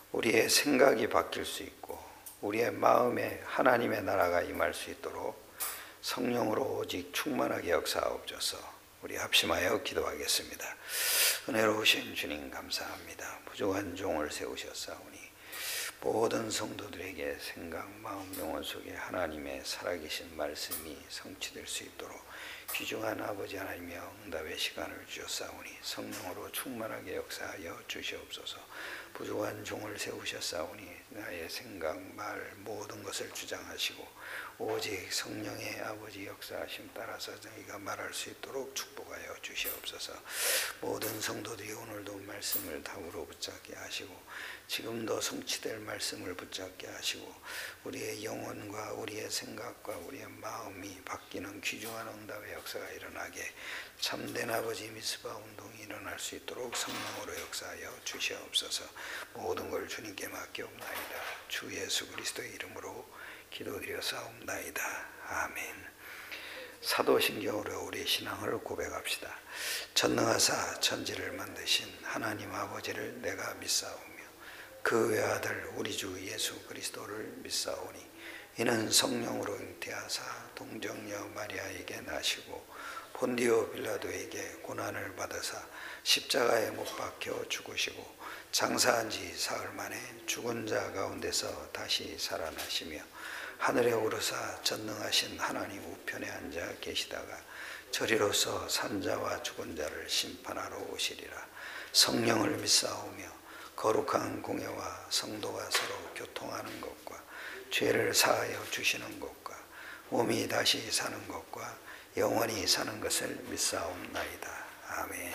우리의 생각이 바뀔 수 있고 우리의 마음에 하나님의 나라가 임할 수 있도록 성령으로 오직 충만하게 역사하옵소서. 우리 합심하여 기도하겠습니다. 은혜로우신 주님 감사합니다. 부족한 종을 세우셨사오니 모든 성도들에게 생각, 마음, 영혼 속에 하나님의 살아계신 말씀이 성취될 수 있도록 귀중한 아버지 하나님의 응답의 시간을 주셨사오니 성령으로 충만하게 역사하여 주시옵소서. 부족한 종을 세우셨사오니 나의 생각, 말 모든 것을 주장하시고 오직 성령의 아버지 역사하심 따라서 저희가 말할 수 있도록 축복하여 주시옵소서. 모든 성도들이 오늘도 말씀을 답으로 붙잡게 하시고 지금도 성취될 말씀을 붙잡게 하시고 우리의 영혼과 우리의 생각과 우리의 마음이 바뀌는 귀중한 응답의 역사가 일어나게 참된 아버지 미스바 운동이 일어날 수 있도록 성령으로 역사하여 주시옵소서. 모든 걸 주님께 맡겨옵나이다. 주 예수 그리스도의 이름으로 기도드렸사옵나이다. 아멘. 사도신경으로 우리 신앙을 고백합시다. 전능하사 천지를 만드신 하나님 아버지를 내가 믿사오며 그 외아들 우리 주 예수 그리스도를 믿사오니 이는 성령으로 잉태하사 동정녀 마리아에게 나시고 본디오 빌라도에게 고난을 받으사 십자가에 못 박혀 죽으시고 장사한 지 사흘 만에 죽은 자 가운데서 다시 살아나시며 하늘에 오르사 전능하신 하나님 우편에 앉아 계시다가 저리로서 산자와 죽은 자를 심판하러 오시리라. 성령을 믿사오며 거룩한 공예와 성도가 서로 교통하는 것과 죄를 사하여 주시는 것과 몸이 다시 사는 것과 영원히 사는 것을 믿사옵나이다. 아멘.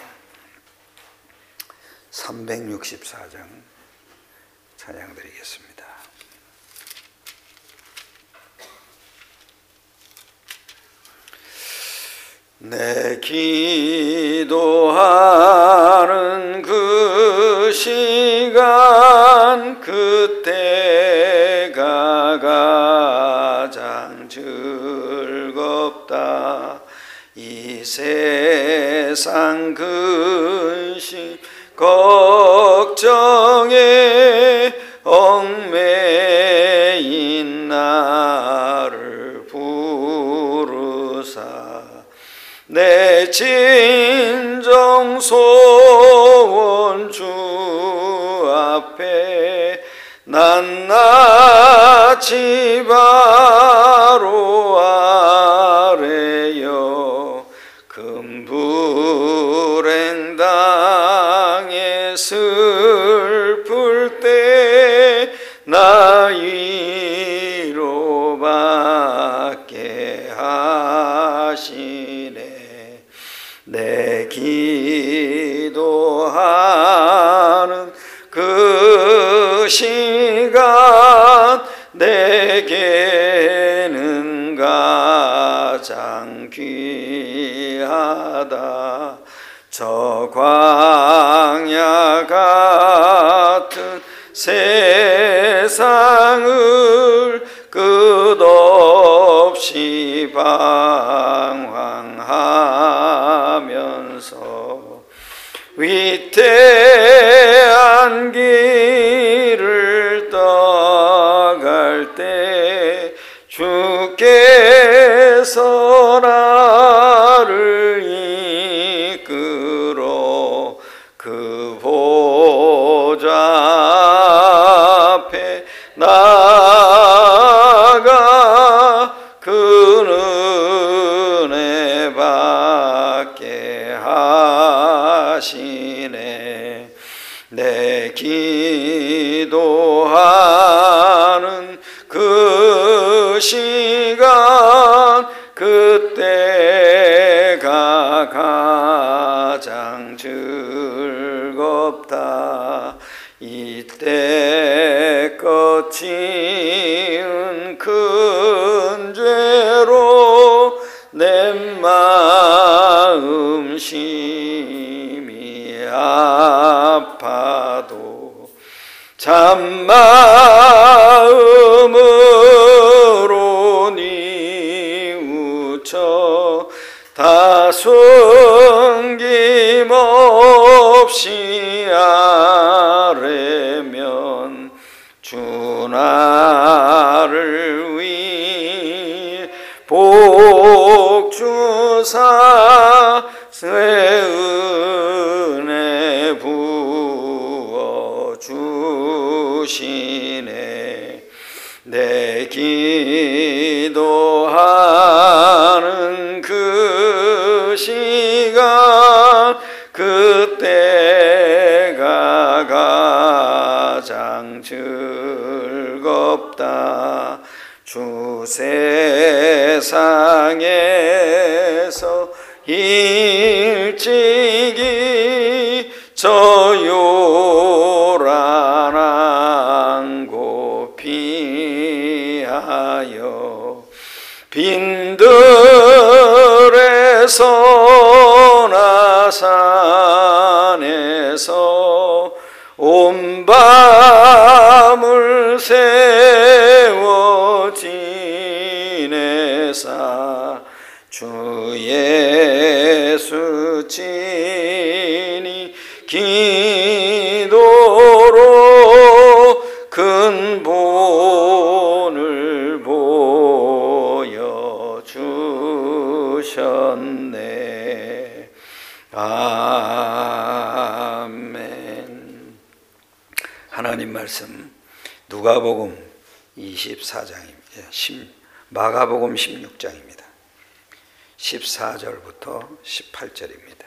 364장 찬양 드리겠습니다. 내 기도하는 그 시간 그때가 가장 즐겁다. 이 세상 근심 걱정에 얽매인 나를 부르사 내 진정 소원 주 앞에 낱낱이 바로 아래여 금불행 당에 슬플 때 나 위로받게 하시네. 내 기도하는 그 시간 내게는 가장 귀하다. 저 광야 같은 세상을 끝없이 방황하면서 위태한 길을 떠갈 때 주께서 나를 이끌어 그 보좌 앞에 나아가 그 은혜 받게 하시네. 내 기도하는 그 시간 그때가 가장 즐겁다. 이때껏 지은 큰 죄로 내 마음 심히 아파도 참마음으로 뉘우쳐 다 숨김없이 아뢰며 하면 주 나를 위해 복 주사 새 은혜 부어 주시네. 내 기도하는 그 시간 그때가 가장 즐겁다. 주 세상에서 일찍이 저 요란한 곳 피하여 빈들에서나 산에서 온 밤을 세워 지내사 주 예수 친히 기도로 근본을 보여주셨네. 아멘. 하나님 말씀 누가복음 24장입니다. 마가복음 16장입니다. 14절부터 18절입니다.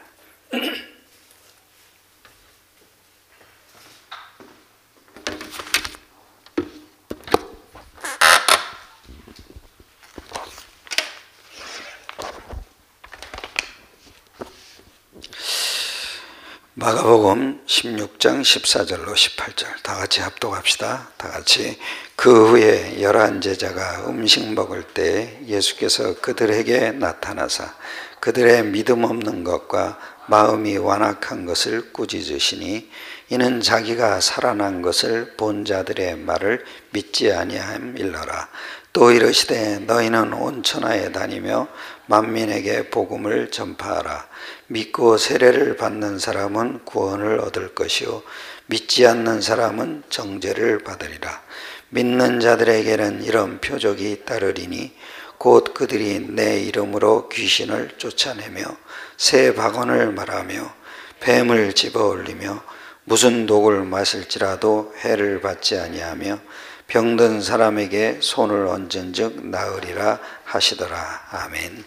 마가복음 16장 14절로 18절 다 같이 합독합시다. 다 같이. 그 후에 11 제자가 음식 먹을 때 예수께서 그들에게 나타나사 그들의 믿음 없는 것과 마음이 완악한 것을 꾸짖으시니 이는 자기가 살아난 것을 본 자들의 말을 믿지 아니함일러라. 또 이르시되 너희는 온 천하에 다니며 만민에게 복음을 전파하라. 믿고 세례를 받는 사람은 구원을 얻을 것이요 믿지 않는 사람은 정죄를 받으리라. 믿는 자들에게는 이런 표적이 따르리니 곧 그들이 내 이름으로 귀신을 쫓아내며 새 박원을 말하며 뱀을 집어올리며 무슨 독을 마실지라도 해를 받지 아니하며 병든 사람에게 손을 얹은즉 나으리라 하시더라. 아멘.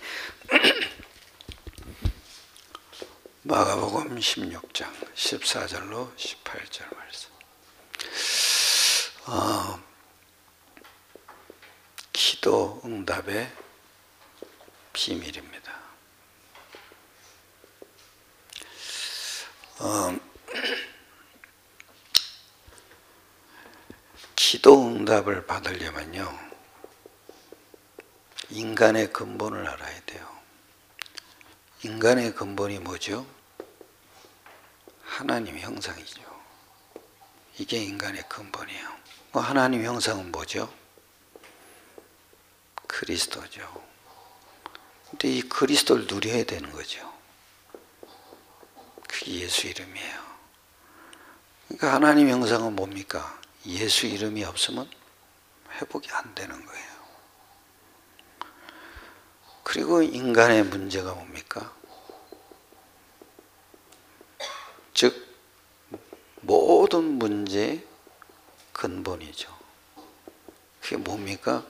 마가복음 16장 14절로 18절 말씀. 기도 응답의 비밀입니다. 기도 응답을 받으려면요, 인간의 근본을 알아야 돼요. 인간의 근본이 뭐죠? 하나님 형상이죠. 이게 인간의 근본이에요. 하나님 형상은 뭐죠? 그리스도죠. 근데 이 그리스도를 누려야 되는 거죠. 그게 예수 이름이에요. 그러니까 하나님 형상은 뭡니까? 예수 이름이 없으면 회복이 안 되는 거예요. 그리고 인간의 문제가 뭡니까? 즉 모든 문제의 근본이죠. 그게 뭡니까?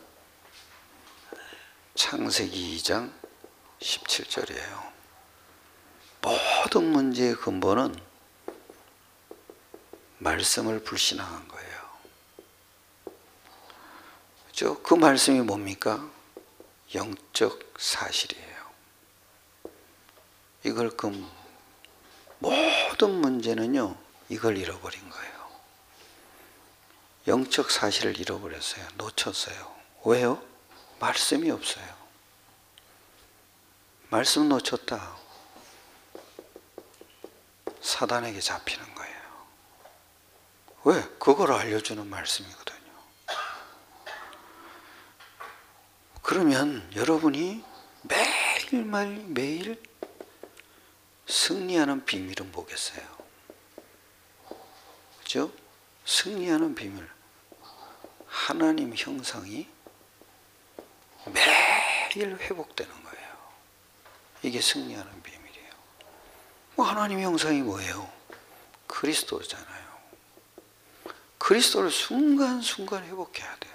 창세기 2장 17절이에요. 모든 문제의 근본은 말씀을 불신앙한 거예요. 그렇죠? 그 말씀이 뭡니까? 영적 사실이에요. 이걸 모든 문제는요, 이걸 잃어버린 거예요. 영적 사실을 잃어버렸어요. 놓쳤어요. 왜요? 말씀이 없어요. 말씀 놓쳤다. 사단에게 잡히는 거예요. 왜? 그걸 알려주는 말씀이거든요. 그러면 여러분이 매일 승리하는 비밀은 뭐겠어요? 그렇죠? 승리하는 비밀. 하나님 형상이 매일 회복되는 거예요. 이게 승리하는 비밀이에요. 하나님 형상이 뭐예요? 그리스도잖아요. 그리스도를 순간순간 회복해야 돼요.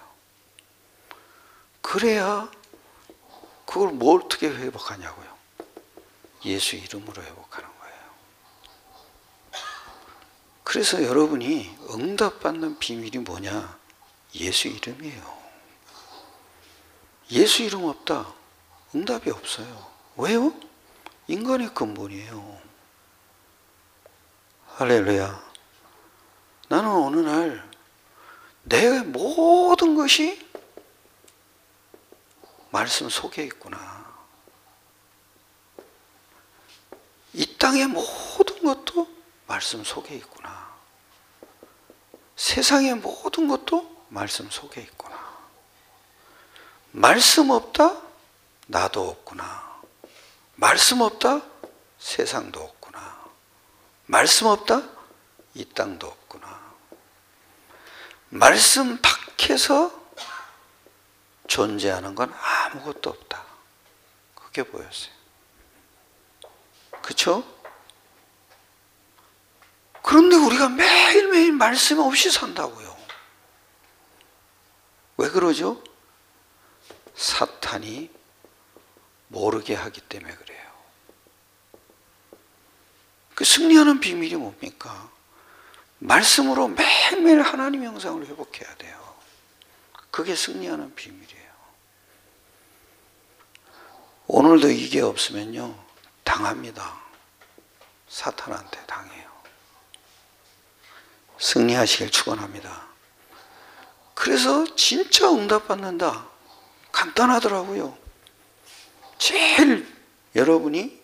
그래야 그걸 뭐 어떻게 회복하냐고요? 예수 이름으로 회복하는 거예요. 그래서 여러분이 응답받는 비밀이 뭐냐? 예수 이름이에요. 예수 이름 없다. 응답이 없어요. 왜요? 인간의 근본이에요. 할렐루야. 나는 어느 날 내 모든 것이 말씀 속에 있구나. 이 땅의 모든 것도 말씀 속에 있구나. 세상의 모든 것도 말씀 속에 있구나. 말씀 없다? 나도 없구나. 말씀 없다? 세상도 없구나. 말씀 없다? 이 땅도 없구나. 말씀 밖에서 존재하는 건 아무것도 없다. 그게 보였어요. 그렇죠? 그런데 우리가 매일매일 말씀 없이 산다고요. 왜 그러죠? 사탄이 모르게 하기 때문에 그래요. 그 승리하는 비밀이 뭡니까? 말씀으로 매일매일 하나님 형상을 회복해야 돼요. 그게 승리하는 비밀이에요. 오늘도 이게 없으면요, 당합니다. 사탄한테 당해요. 승리하시길 축원합니다. 그래서 진짜 응답받는다. 간단하더라고요. 제일 여러분이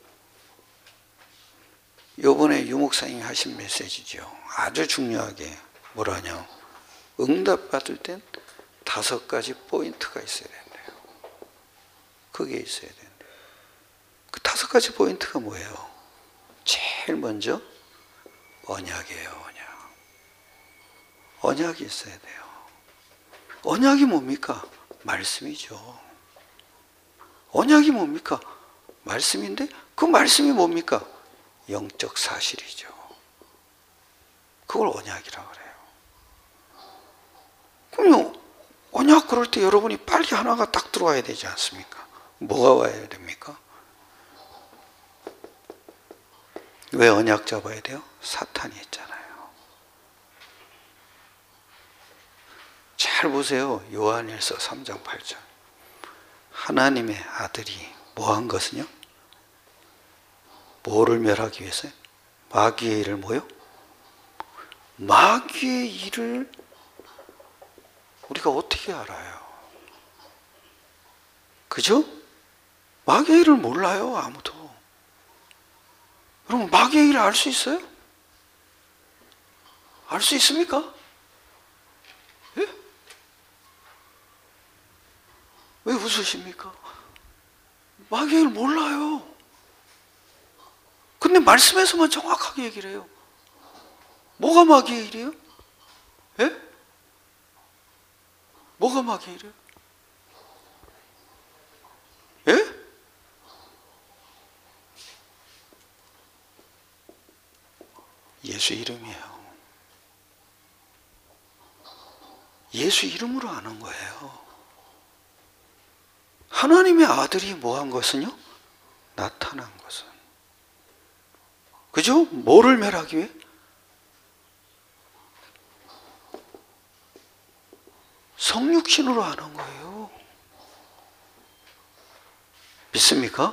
요번에 유목사님이 하신 메시지죠. 아주 중요하게 뭐라냐? 응답받을 땐 5가지 포인트가 있어야 된대요. 그게 있어야 된대요. 그 5가지 포인트가 뭐예요? 제일 먼저 언약이에요. 언약. 언약이 있어야 돼요. 언약이 뭡니까? 말씀이죠. 언약이 뭡니까? 말씀인데 그 말씀이 뭡니까? 영적 사실이죠. 그걸 언약이라고 그래요. 그럼요, 언약 그럴 때 여러분이 빨리 하나가 딱 들어와야 되지 않습니까? 뭐가 와야 됩니까? 왜 언약 잡아야 돼요? 사탄이 있잖아요. 잘 보세요. 요한일서 3장 8절. 하나님의 아들이 뭐 한 것은요? 뭐를 멸하기 위해서요? 마귀의 일을 뭐요? 마귀의 일을 우리가 어떻게 알아요? 그죠? 마귀의 일을 몰라요, 아무도. 여러분, 마귀의 일을 알 수 있어요? 알 수 있습니까? 예? 왜 웃으십니까? 마귀의 일 몰라요. 근데 말씀에서만 정확하게 얘기를 해요. 뭐가 마귀의 일이에요? 예? 뭐가 마귀의 일이에요? 예? 예수 이름이에요. 예수 이름으로 아는 거예요. 하나님의 아들이 뭐 한 것은요? 나타난 것은. 그죠? 뭐를 멸하기 위해? 성육신으로 아는 거예요. 믿습니까?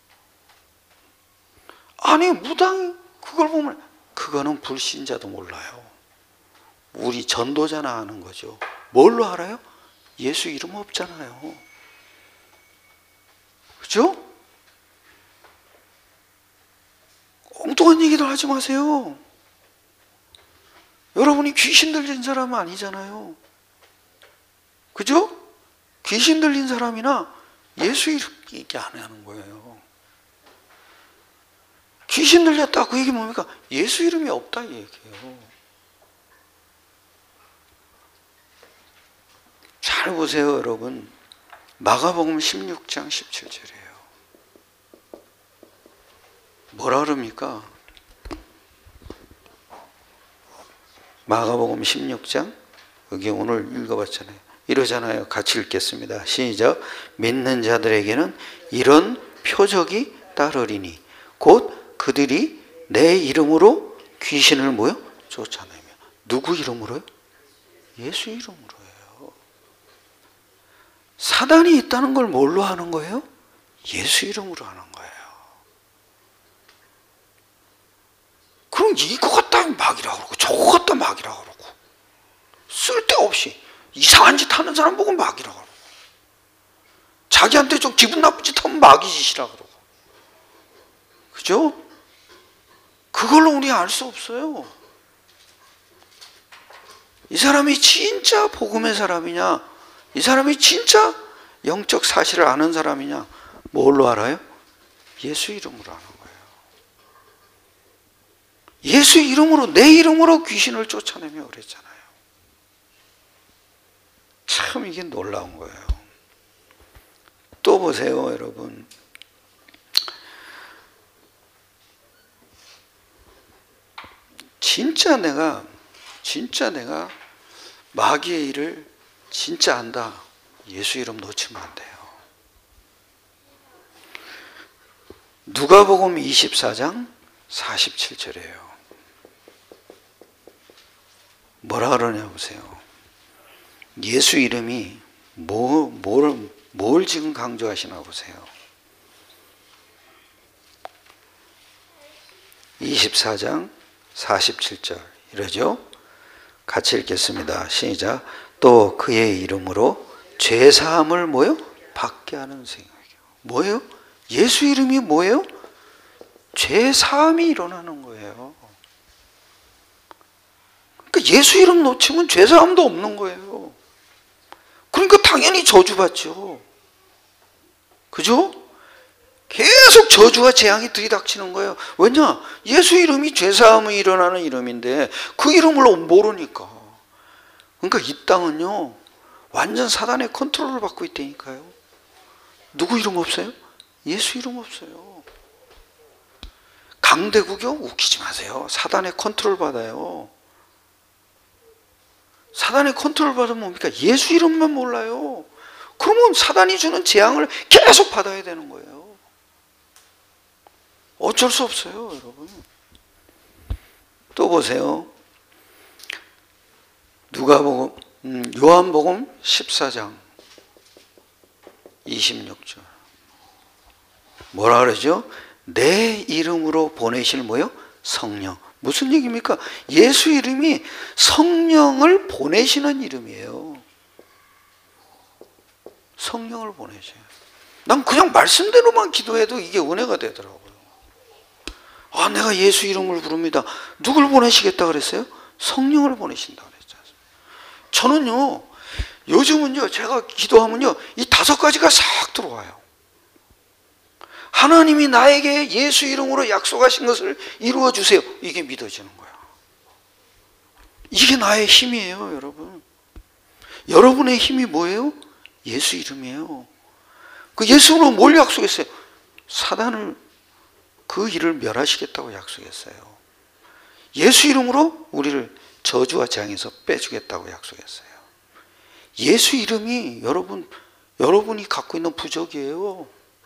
아니, 무당 그걸 보면 그거는 불신자도 몰라요. 우리 전도자나 아는 거죠. 뭘로 알아요? 예수 이름 없잖아요. 그죠? 엉뚱한 얘기도 하지 마세요. 여러분이 귀신 들린 사람은 아니잖아요. 그죠? 귀신 들린 사람이나 예수 이름 얘기 안 하는 거예요. 귀신 들렸다 그 얘기 뭡니까? 예수 이름이 없다 이 얘기예요. 잘 보세요, 여러분. 마가복음 16장 17절이에요. 뭐라 그럽니까? 마가복음 16장, 여기 오늘 읽어봤잖아요. 이러잖아요. 같이 읽겠습니다. 시작. 믿는 자들에게는 이런 표적이 따르리니 곧 그들이 내 이름으로 귀신을 뭐요? 쫓아내며. 누구 이름으로요? 예수 이름으로요. 사단이 있다는 걸 뭘로 하는 거예요? 예수 이름으로 하는 거예요. 그럼 이거 갖다 막이라고 그러고 저거 갖다 막이라고 그러고 쓸데없이 이상한 짓 하는 사람 보고 막이라고 그러고 자기한테 좀 기분 나쁜 짓 하면 마귀 짓이라고 그러고, 그죠? 그걸로 우리 알 수 없어요. 이 사람이 진짜 복음의 사람이냐, 이 사람이 진짜 영적 사실을 아는 사람이냐, 뭘로 알아요? 예수 이름으로 아는 거예요. 예수 이름으로, 내 이름으로 귀신을 쫓아내며 그랬잖아요. 참 이게 놀라운 거예요. 또 보세요, 여러분. 진짜 내가 마귀의 일을 진짜 안다. 예수 이름 놓치면 안 돼요. 누가복음 24장 47절이에요. 뭐라 그러냐 보세요. 예수 이름이 뭘 지금 강조하시나 보세요. 24장 47절 이러죠. 같이 읽겠습니다. 시작. 또 그의 이름으로 죄사함을 뭐요? 받게 하는 생각이요. 뭐예요? 예수 이름이 뭐예요? 죄사함이 일어나는 거예요. 그러니까 예수 이름 놓치면 죄사함도 없는 거예요. 그러니까 당연히 저주받죠. 그죠? 계속 저주와 재앙이 들이닥치는 거예요. 왜냐? 예수 이름이 죄사함이 일어나는 이름인데 그 이름을 모르니까. 그러니까 이 땅은요 완전 사단의 컨트롤을 받고 있다니까요. 누구 이름 없어요? 예수 이름 없어요. 강대국이요? 웃기지 마세요. 사단의 컨트롤 받아요. 사단의 컨트롤 받으면 뭡니까? 예수 이름만 몰라요. 그러면 사단이 주는 재앙을 계속 받아야 되는 거예요. 어쩔 수 없어요, 여러분. 또 보세요. 요한복음 14장 26절. 뭐라 그러죠? 내 이름으로 보내실 뭐요? 성령. 무슨 얘기입니까? 예수 이름이 성령을 보내시는 이름이에요. 성령을 보내셔요. 난 그냥 말씀대로만 기도해도 이게 은혜가 되더라고요. 아, 내가 예수 이름을 부릅니다. 누굴 보내시겠다 그랬어요? 성령을 보내신다 그랬잖아요. 저는요, 요즘은요, 제가 기도하면요, 이 5가지가 싹 들어와요. 하나님이 나에게 예수 이름으로 약속하신 것을 이루어 주세요. 이게 믿어지는 거야. 이게 나의 힘이에요, 여러분. 여러분의 힘이 뭐예요? 예수 이름이에요. 그 예수로 뭘 약속했어요? 사단을, 그 일을 멸하시겠다고 약속했어요. 예수 이름으로 우리를 저주와 재앙에서 빼주겠다고 약속했어요. 예수 이름이 여러분이 갖고 있는 부적이에요.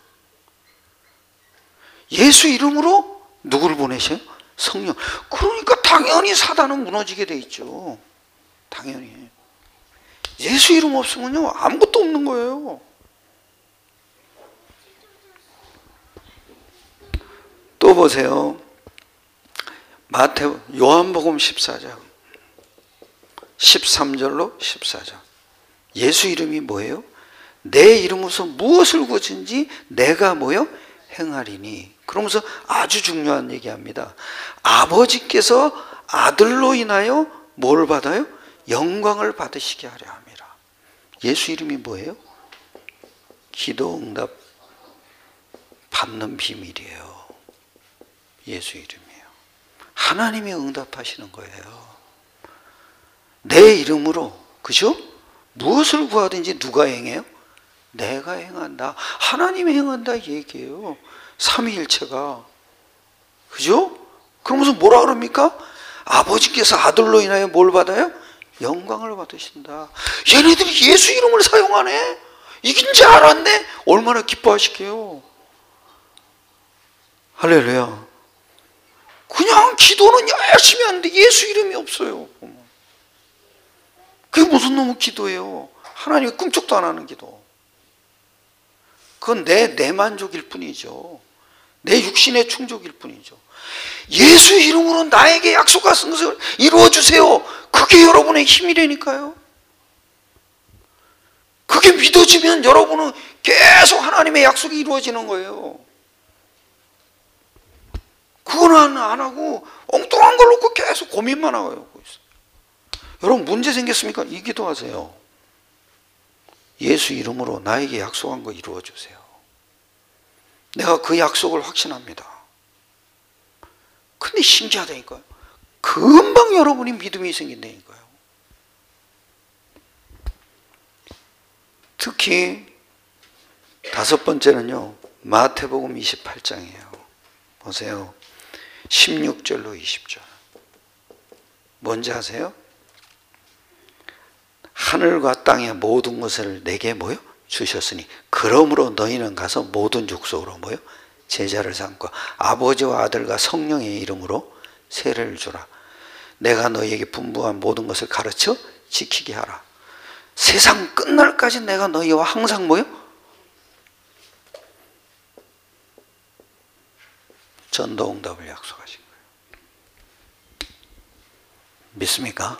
예수 이름으로 누구를 보내셔요? 성령. 그러니까 당연히 사단은 무너지게 돼 있죠. 당연히. 예수 이름 없으면요 아무것도 없는 거예요. 또 보세요. 요한복음 14장 13절로 14절. 예수 이름이 뭐예요? 내 이름으로서 무엇을 구하든지 내가 뭐요? 행하리니. 그러면서 아주 중요한 얘기합니다. 아버지께서 아들로 인하여 뭘 받아요? 영광을 받으시게 하려 함이라. 예수 이름이 뭐예요? 기도 응답 받는 비밀이에요. 예수 이름이에요. 하나님이 응답하시는 거예요. 내 이름으로, 그죠? 무엇을 구하든지 누가 행해요? 내가 행한다. 하나님이 행한다 이 얘기예요. 삼위일체가. 그죠? 그러면서 뭐라 그럽니까? 아버지께서 아들로 인하여 뭘 받아요? 영광을 받으신다. 얘네들이 예수 이름을 사용하네. 이긴 줄 알았네. 얼마나 기뻐하시게요. 할렐루야. 그냥 기도는 열심히 하는데 예수 이름이 없어요. 그게 무슨 놈의 기도예요? 하나님이 꿈쩍도 안 하는 기도. 그건 내 만족일 뿐이죠. 내 육신의 충족일 뿐이죠. 예수 이름으로 나에게 약속하신 것을 이루어주세요. 그게 여러분의 힘이라니까요. 그게 믿어지면 여러분은 계속 하나님의 약속이 이루어지는 거예요. 그건 안 하고 엉뚱한 걸 놓고 계속 고민만 하고 있어요. 여러분 문제 생겼습니까? 이 기도하세요. 예수 이름으로 나에게 약속한 거 이루어주세요. 내가 그 약속을 확신합니다. 근데 신기하다니까요. 금방 여러분이 믿음이 생긴다니까요. 특히 다섯 번째는요, 마태복음 28장이에요. 보세요. 16절로 20절. 뭔지 아세요? 하늘과 땅의 모든 것을 내게 뭐요? 주셨으니 그러므로 너희는 가서 모든 족속으로 뭐요? 제자를 삼고 아버지와 아들과 성령의 이름으로 세례를 주라. 내가 너희에게 분부한 모든 것을 가르쳐 지키게 하라. 세상 끝날까지 내가 너희와 항상 뭐요? 전도응답을 약속하신 거예요. 믿습니까?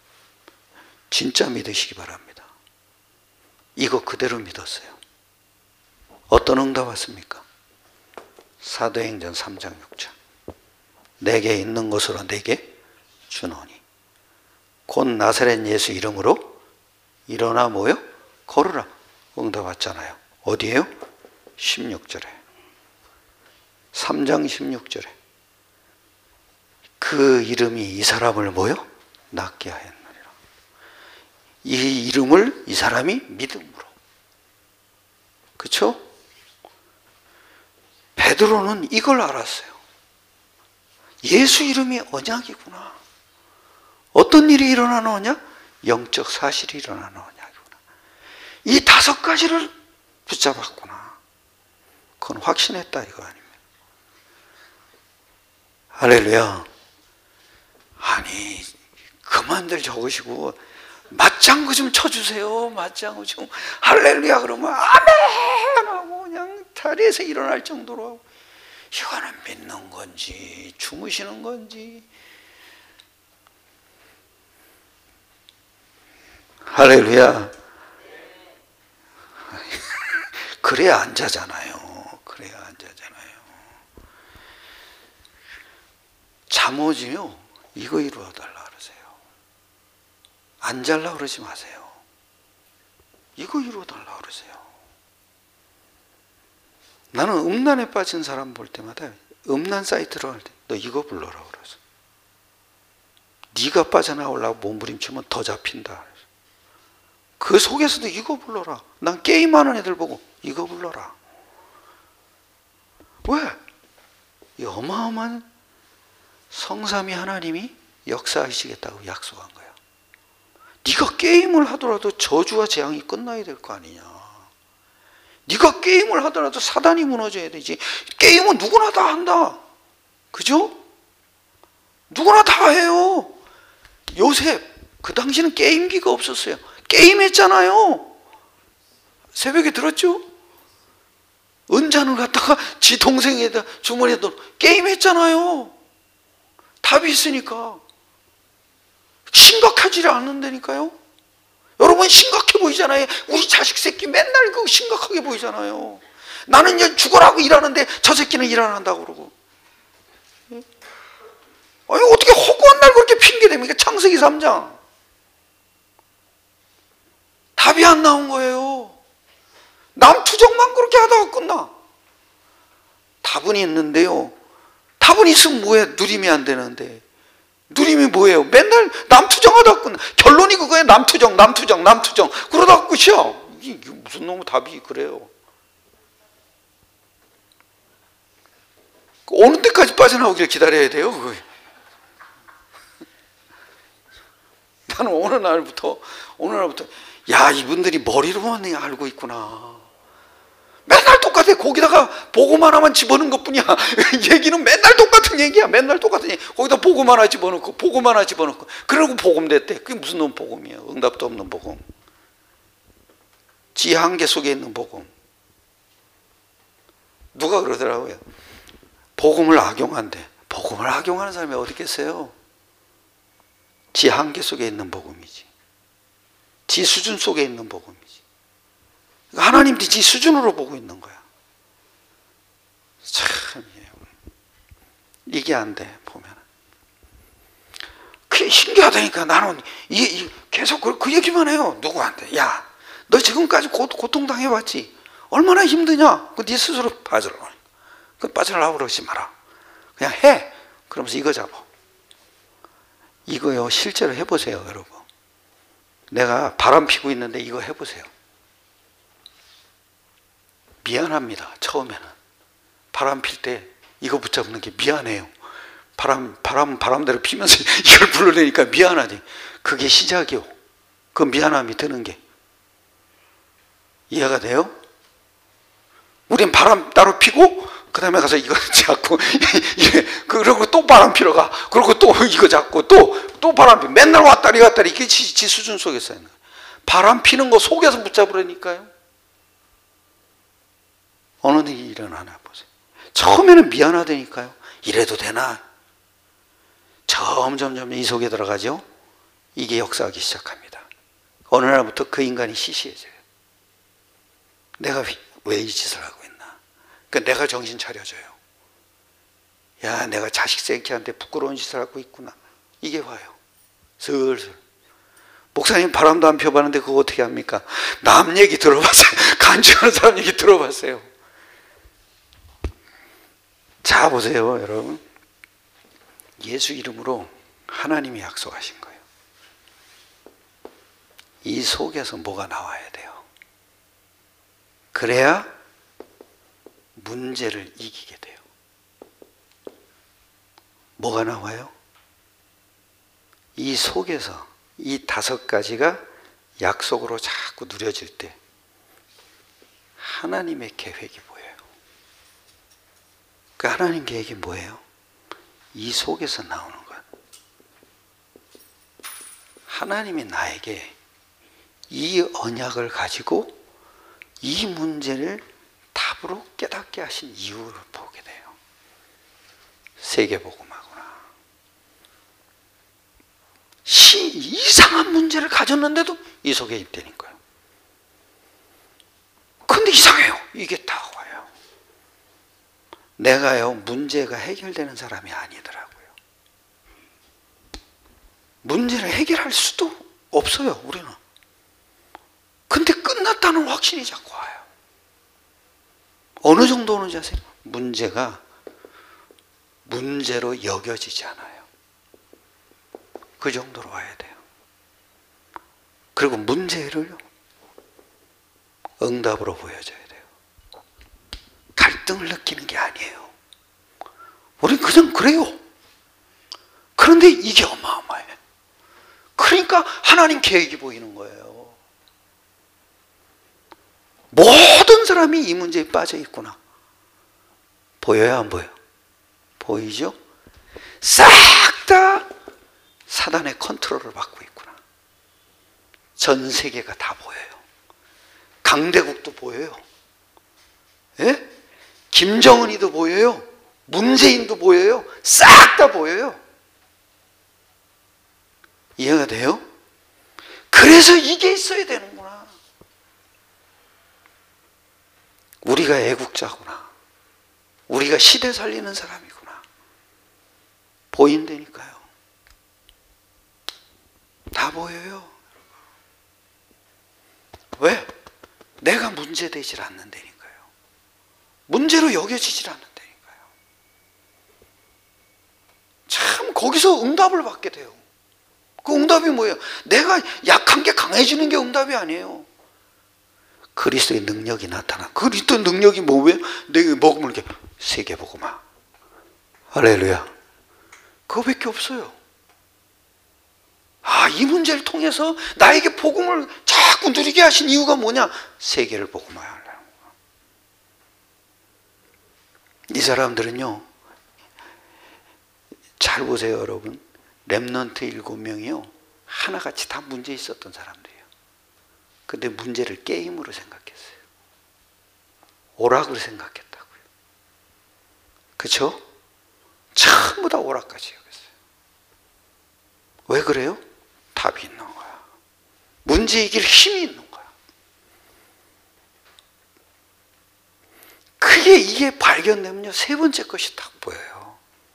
진짜 믿으시기 바랍니다. 이거 그대로 믿었어요. 어떤 응답 왔습니까? 사도행전 3장 6절. 내게 있는 것으로 내게 주노니 곧 나사렛 예수 이름으로 일어나 뭐요? 걸으라. 응답 왔잖아요. 어디에요? 16절에. 3장 16절에. 그 이름이 이 사람을 뭐요? 낫게 하였느니라. 이 이름을 이 사람이 믿음으로. 그렇죠? 베드로는 이걸 알았어요. 예수 이름이 언약이구나. 어떤 일이 일어나는 언약? 영적 사실이 일어나는 언약이구나. 이 다섯 가지를 붙잡았구나. 그건 확신했다 이거 아닙니까? 할렐루야. 아니 그만들 적으시고 맞장구 좀 쳐주세요. 맞장구 좀. 할렐루야 그러면 아멘 하고 그냥 자리에서 일어날 정도로 하고. 이거는 믿는 건지 주무시는 건지. 할렐루야. 그래야 안 자잖아요. 그래야 안 자잖아요. 잠 오지요. 이거 이루어달라 그러세요. 안 잘라 그러지 마세요. 이거 이루어달라 그러세요. 나는 음란에 빠진 사람 볼 때마다 음란 사이트로 할 때 너 이거 불러라 그래서. 네가 빠져나오려고 몸부림치면 더 잡힌다. 그 속에서도 이거 불러라. 난 게임하는 애들 보고 이거 불러라. 왜? 이 어마어마한 성삼위 하나님이 역사하시겠다고 약속한 거야. 네가 게임을 하더라도 저주와 재앙이 끝나야 될 거 아니냐. 네가 게임을 하더라도 사단이 무너져야 되지. 게임은 누구나 다 한다. 그죠? 누구나 다 해요. 요셉 그 당시는 게임기가 없었어요. 게임했잖아요. 새벽에 들었죠? 은잔을 갖다가 지 동생에다 주머니에다 게임했잖아요. 답이 있으니까. 심각하지 않는다니까요. 여러분 심각해 보이잖아요. 우리 자식 새끼 맨날 그거 심각하게 보이잖아요. 나는 이제 죽어라고 일하는데 저 새끼는 일 안 한다고 그러고. 아니 어떻게 허구한 날 그렇게 핑계댑니까? 창세기 3장. 답이 안 나온 거예요. 남투정만 그렇게 하다가 끝나. 답은 있는데요. 답은 있으면 뭐해? 누림이 안 되는데. 누림이 뭐예요? 맨날 남투정하다 끝나. 결론이 그거예요. 남투정. 그러다 끝이야. 이게 무슨 놈의 답이 그래요. 어느 때까지 빠져나오길 기다려야 돼요? 그거예요. 나는 어느 날부터 야, 이분들이 머리로만 알고 있구나. 맨날 똑같아. 거기다가 보고만 하면 집어넣은 것뿐이야. 얘기는 맨날 똑같은 얘기야. 맨날 똑같은 얘기. 거기다 보고만 하나 집어넣고 그러고 복음 됐대. 그게 무슨 놈 복음이야. 응답도 없는 복음. 지 한계 속에 있는 복음. 누가 그러더라고요. 복음을 악용한대. 복음을 악용하는 사람이 어디 있겠어요? 지 한계 속에 있는 복음이지. 지 수준 속에 있는 복음이지. 하나님도 지 수준으로 보고 있는 거야. 참 이게 안 돼. 보면 그게 신기하다니까. 나는 계속 그 얘기만 해요. 누구한테. 야, 너 지금까지 고통당해봤지? 얼마나 힘드냐? 네 스스로 빠져라. 빠져나오라고 그러지 마라. 그냥 해. 그러면서 이거 잡아. 이거요, 실제로 해보세요, 여러분. 내가 바람 피고 있는데 이거 해보세요. 미안합니다. 처음에는 바람 필 때 이거 붙잡는 게 미안해요. 바람대로 피면서 이걸 불러내니까 미안하지. 그게 시작이요. 그 미안함이 드는 게. 이해가 돼요? 우린 바람 따로 피고 그 다음에 가서 이거 잡고 그러고 또 바람 피러 가. 그러고 또 이거 잡고 또 바람 피. 맨날 왔다리 이게 지 수준 속에서 있는 거예요. 바람 피는 거 속에서 붙잡으라니까요. 어느 일이 일어나나 보세요. 처음에는 미안하다니까요. 이래도 되나? 점점 이 속에 들어가죠. 이게 역사하기 시작합니다. 어느 날부터 그 인간이 시시해져요. 내가 왜 이 짓을 하고 있나? 그러니까 내가 정신 차려져요. 야, 내가 자식 새끼한테 부끄러운 짓을 하고 있구나. 이게 와요. 슬슬. 목사님 바람도 안 펴봤는데 그거 어떻게 합니까? 남 얘기 들어봤어요. 간증하는 사람 얘기 들어봤어요. 자, 보세요, 여러분. 예수 이름으로 하나님이 약속하신 거예요. 이 속에서 뭐가 나와야 돼요. 그래야 문제를 이기게 돼요. 뭐가 나와요? 이 속에서 이 5가지가 약속으로 자꾸 누려질 때 하나님의 계획이 보여요. 그 하나님 계획이 뭐예요? 이 속에서 나오는 것. 하나님이 나에게 이 언약을 가지고 이 문제를 답으로 깨닫게 하신 이유를 보게 돼요. 세계복음하구나. 이상한 문제를 가졌는데도 이 속에 있다니까요. 근데 이상해요. 이게 다 와요. 내가요, 문제가 해결되는 사람이 아니더라고요. 문제를 해결할 수도 없어요, 우리는. 근데 끝났다는 확신이 자꾸 와요. 어느 정도 오는지 아세요? 문제가 문제로 여겨지지 않아요. 그 정도로 와야 돼요. 그리고 문제를 응답으로 보여줘야 돼요. 갈등을 느끼는 게 아니에요. 우린 그냥 그래요. 그런데 이게 어마어마해. 그러니까 하나님 계획이 보이는 거예요. 모든 사람이 이 문제에 빠져 있구나. 보여요, 안 보여요? 보이죠? 싹 다 사단의 컨트롤을 받고 있구나. 전 세계가 다 보여요. 강대국도 보여요. 예? 김정은이도 보여요. 문재인도 보여요. 싹 다 보여요. 이해가 돼요? 그래서 이게 있어야 되는구나. 우리가 애국자구나. 우리가 시대 살리는 사람이구나. 보인다니까요. 다 보여요. 왜? 내가 문제되질 않는다니까요. 문제로 여겨지질 않는다니까요. 참 거기서 응답을 받게 돼요. 그 응답이 뭐예요? 내가 약한 게 강해지는 게 응답이 아니에요. 그리스도의 능력이 나타나. 그리스도의 능력이 뭐예요? 내가 먹으면 이렇게 세계복음화. 할렐루야. 그거밖에 없어요. 이 문제를 통해서 나에게 복음을 자꾸 누리게 하신 이유가 뭐냐? 세계를 복음화하려는 거야. 이 사람들은요, 잘 보세요, 여러분. 렘넌트 7명이요, 하나같이 다 문제 있었던 사람들이에요. 근데 문제를 게임으로 생각했어요. 오락으로 생각했다고요. 그렇죠? 전부 다 오락까지 여겼어요. 왜 그래요? 답이 있는 거야. 문제 이길 힘이 있는 거야. 이게 발견되면요, 세 번째 것이 딱 보여요.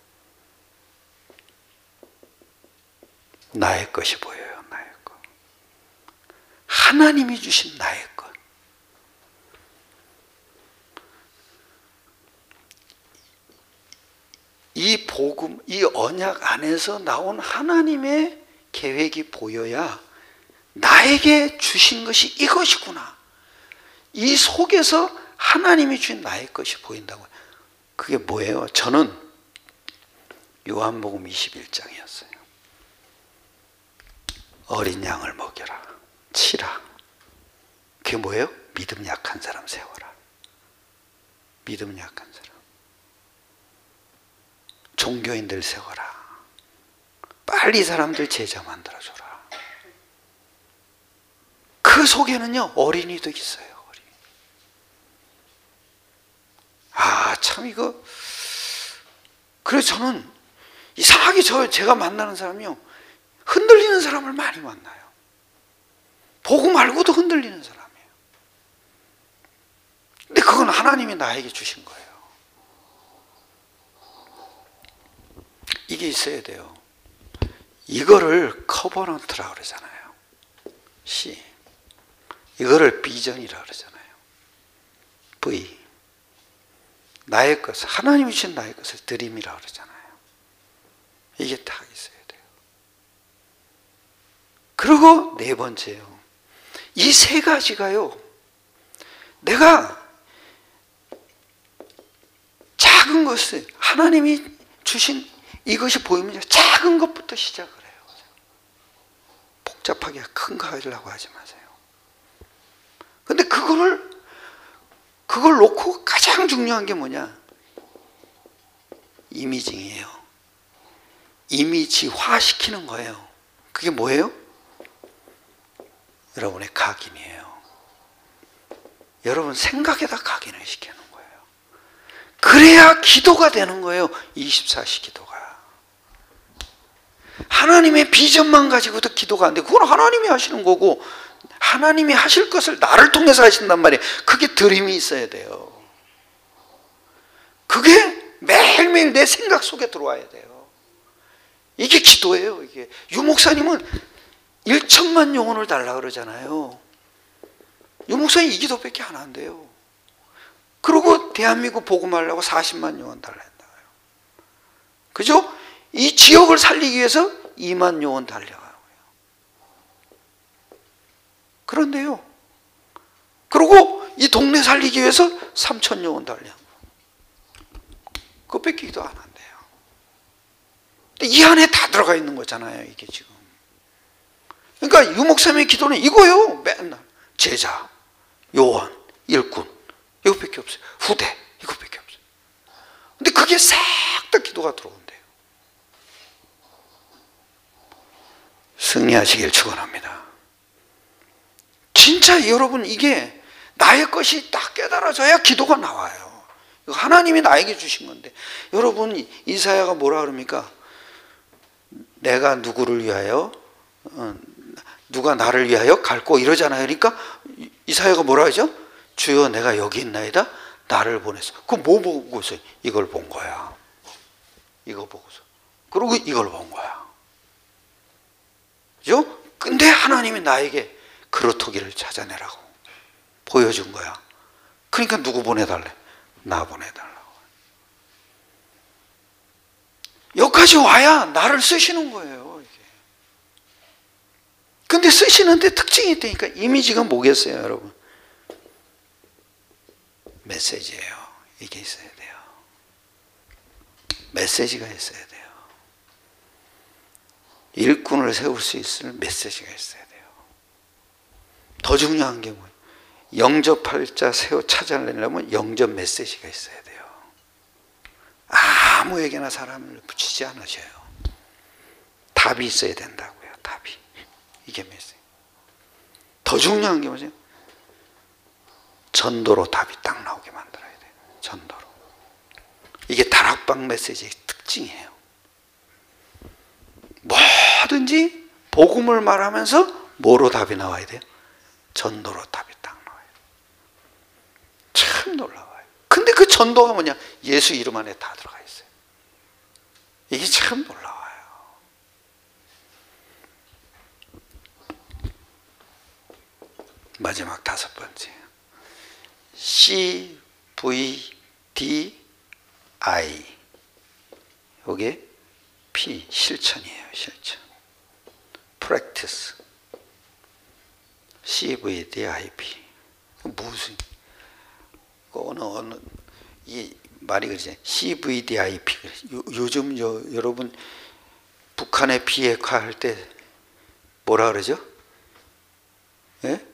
나의 것이 보여요. 나의 것. 하나님이 주신 나의 것. 이 복음, 이 언약 안에서 나온 하나님의 계획이 보여야 나에게 주신 것이 이것이구나. 이 속에서 하나님이 주신 나의 것이 보인다고요. 그게 뭐예요? 저는 요한복음 21장이었어요. 어린 양을 먹여라. 치라. 그게 뭐예요? 믿음 약한 사람 세워라. 믿음 약한 사람. 종교인들 세워라. 빨리 사람들 제자 만들어줘라. 그 속에는요, 어린이도 있어요. 어린이. 참 이거. 그래서 저는 이상하게 제가 만나는 사람이요, 흔들리는 사람을 많이 만나요. 보고 말고도 흔들리는 사람이에요. 근데 그건 하나님이 나에게 주신 거예요. 이게 있어야 돼요. 이거를 커버넌트라고 그러잖아요. C. 이거를 비전이라고 그러잖아요. V. 나의 것을, 하나님이 주신 나의 것을 드림이라고 그러잖아요. 이게 딱 있어야 돼요. 그리고 네 번째요. 이 세 가지가요, 내가 작은 것을, 하나님이 주신 이것이 보이면 작은 것부터 시작을 해요. 복잡하게 큰 거 하려고 하지 마세요. 근데 그걸 놓고 가장 중요한 게 뭐냐? 이미징이에요. 이미지화 시키는 거예요. 그게 뭐예요? 여러분의 각인이에요. 여러분 생각에다 각인을 시키는 거예요. 그래야 기도가 되는 거예요. 24시 기도가. 하나님의 비전만 가지고도 기도가 안 돼. 그건 하나님이 하시는 거고, 하나님이 하실 것을 나를 통해서 하신단 말이에요. 그게 드림이 있어야 돼요. 그게 매일매일 내 생각 속에 들어와야 돼요. 이게 기도예요. 이게. 유 목사님은 1천만 영혼을 달라 그러잖아요. 유 목사님 이 기도밖에 안 한대요. 그리고 대한민국 복음하려고 40만 영혼 달라 한다고요. 그죠? 이 지역을 살리기 위해서 2만 영혼 달려가고요. 그런데요, 그리고 이 동네 살리기 위해서 3천 영혼 달려가고, 그거 뺏기기도 안 한대요. 근데 이 안에 다 들어가 있는 거잖아요, 이게 지금. 그러니까 유 목사님의 기도는 이거예요. 맨날 제자, 요원, 일꾼, 이거밖에 없어요. 후대, 이거밖에 없어요. 근데 그게 싹 다 기도가 들어온대요. 승리하시길 축원합니다. 진짜 여러분, 이게 나의 것이 딱 깨달아져야 기도가 나와요. 하나님이 나에게 주신 건데. 여러분, 이사야가 뭐라 그럽니까? 내가 누구를 위하여, 누가 나를 위하여 갈고 이러잖아요. 그러니까 이사야가 뭐라 하죠? 주여 내가 여기 있나이다, 나를 보냈어. 그거 뭐 보고서? 이걸 본 거야. 이거 보고서. 그리고 이걸 본 거야. 그죠? 근데 하나님이 나에게 그렇토기를 찾아내라고 보여준 거야. 그러니까 누구 보내달래? 나 보내달라고. 여기까지 와야 나를 쓰시는 거예요. 이게. 근데 쓰시는데 특징이 있다니까. 이미지가 뭐겠어요, 여러분? 메시지예요. 이게 있어야 돼요. 메시지가 있어야 돼요. 일꾼을 세울 수 있을 메시지가 있어야 돼요. 더 중요한 게 뭐예요? 영접할 자 찾아내려면 영접 메시지가 있어야 돼요. 아무에게나 사람을 붙이지 않으셔요. 답이 있어야 된다고요. 답이. 이게 메시지. 더 중요한 게 뭐죠? 전도로 답이 딱 나오게 만들어야 돼요. 전도로. 이게 다락방 메시지의 특징이에요. 뭐든지 복음을 말하면서 뭐로 답이 나와야 돼요? 전도로 답이 딱 나와요. 참 놀라워요. 근데 그 전도가 뭐냐? 예수 이름 안에 다 들어가 있어요. 이게 참 놀라워요. 마지막 5번째. CVDI. 이게 P, 실천이에요. 실천. Practice. CVDIP. 무슨 어느 이 말이 그러지? CVDIP. 요즘 여러분 북한의 비핵화 할 때 뭐라 그러죠? 예?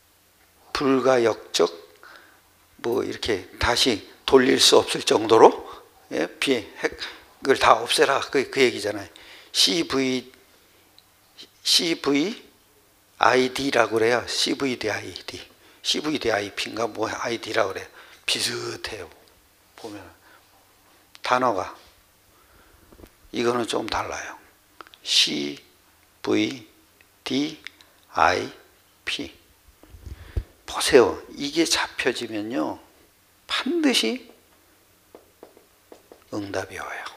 불가역적 뭐 이렇게 다시 돌릴 수 없을 정도로, 예? 비핵을 다 없애라 그 얘기잖아요. CVID라고 그래요. CVDIP인가 뭐 ID라고 그래요. 비슷해요. 보면 단어가 이거는 좀 달라요. CVDIP. 보세요. 이게 잡혀지면요 반드시 응답이 와요.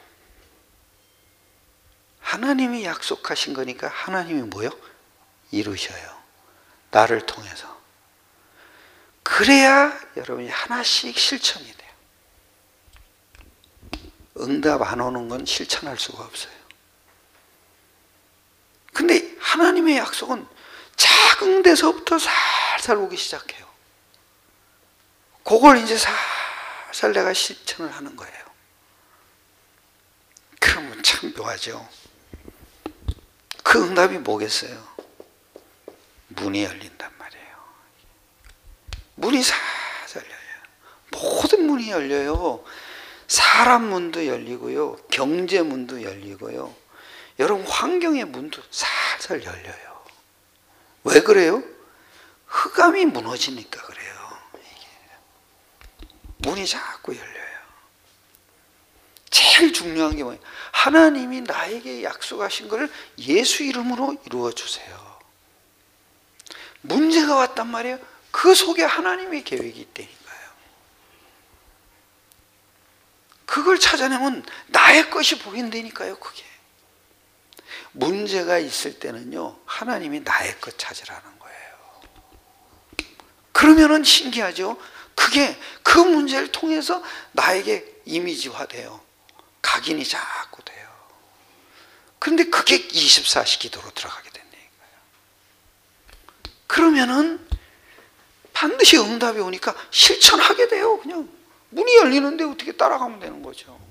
하나님이 약속하신 거니까 하나님이 뭐요? 이루셔요. 나를 통해서. 그래야 여러분이 하나씩 실천이 돼요. 응답 안 오는 건 실천할 수가 없어요. 근데 하나님의 약속은 작은 데서부터 살살 오기 시작해요. 그걸 이제 살살 내가 실천을 하는 거예요. 그러면 참 묘하죠. 그 응답이 뭐겠어요? 문이 열린단 말이에요. 문이 살살 열려요. 모든 문이 열려요. 사람 문도 열리고요. 경제 문도 열리고요. 여러분 환경의 문도 살살 열려요. 왜 그래요? 흑암이 무너지니까 그래요. 이게. 문이 자꾸 열려요. 제일 중요한 게 뭐예요? 하나님이 나에게 약속하신 것을 예수 이름으로 이루어 주세요. 문제가 왔단 말이에요. 그 속에 하나님의 계획이 있다니까요. 그걸 찾아내면 나의 것이 보인다니까요. 그게. 문제가 있을 때는요 하나님이 나의 것 찾으라는 거예요. 그러면은 신기하죠. 그게 그 문제를 통해서 나에게 이미지화돼요. 각인이 자꾸 돼요. 그런데 그게 24시 기도로 들어가게 된다니까요. 그러면은 반드시 응답이 오니까 실천하게 돼요. 그냥 문이 열리는데 어떻게 따라가면 되는 거죠.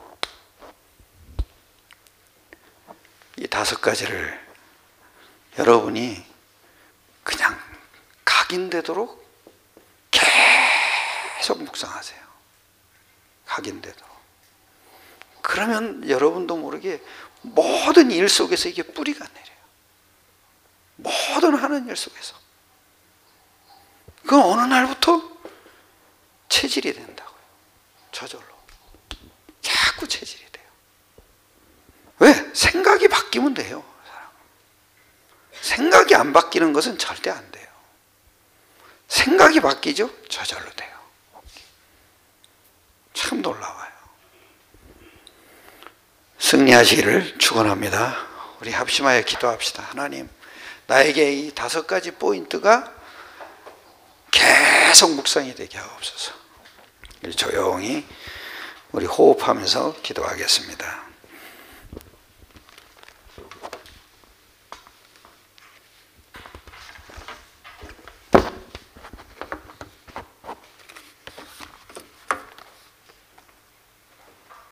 이 5가지를 여러분이 그냥 각인되도록 계속 묵상하세요. 각인되도록. 그러면 여러분도 모르게 모든 일 속에서 이게 뿌리가 내려요. 모든 하는 일 속에서. 그건 어느 날부터 체질이 된다고요. 저절로. 자꾸 체질이 돼요. 왜? 생각이 바뀌면 돼요. 생각이 안 바뀌는 것은 절대 안 돼요. 생각이 바뀌죠? 저절로 돼요. 참 놀라워요. 승리하시기를 축원합니다. 우리 합심하여 기도합시다. 하나님, 나에게 이 5가지 포인트가 계속 묵상이 되게 하옵소서. 조용히 우리 호흡하면서 기도하겠습니다.